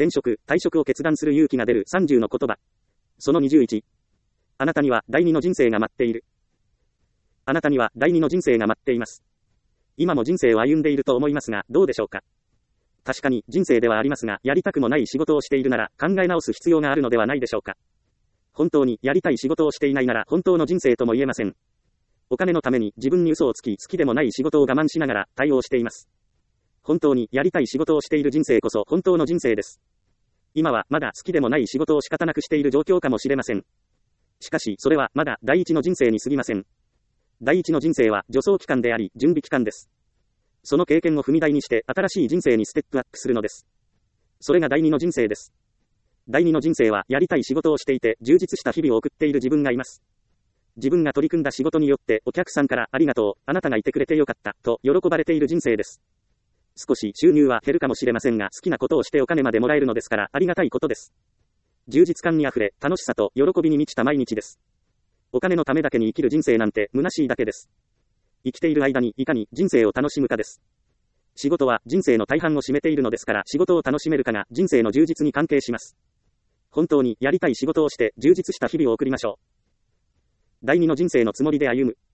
転職、退職を決断する勇気が出る30の言葉。その21。あなたには第二の人生が待っている。あなたには第二の人生が待っています。今も人生を歩んでいると思いますが、どうでしょうか。確かに人生ではありますが、やりたくもない仕事をしているなら考え直す必要があるのではないでしょうか。本当にやりたい仕事をしていないなら本当の人生とも言えません。お金のために自分に嘘をつき、好きでもない仕事を我慢しながら対応しています。本当にやりたい仕事をしている人生こそ本当の人生です。今はまだ好きでもない仕事を仕方なくしている状況かもしれません。しかしそれはまだ第一の人生に過ぎません。第一の人生は助走期間であり準備期間です。その経験を踏み台にして新しい人生にステップアップするのです。それが第二の人生です。第二の人生はやりたい仕事をしていて充実した日々を送っている自分がいます。自分が取り組んだ仕事によってお客さんからありがとう、あなたがいてくれてよかったと喜ばれている人生です。少し収入は減るかもしれませんが、好きなことをしてお金までもらえるのですからありがたいことです。充実感にあふれ、楽しさと喜びに満ちた毎日です。お金のためだけに生きる人生なんて虚しいだけです。生きている間にいかに人生を楽しむかです。仕事は人生の大半を占めているのですから、仕事を楽しめるかが人生の充実に関係します。本当にやりたい仕事をして充実した日々を送りましょう。第二の人生のつもりで歩む。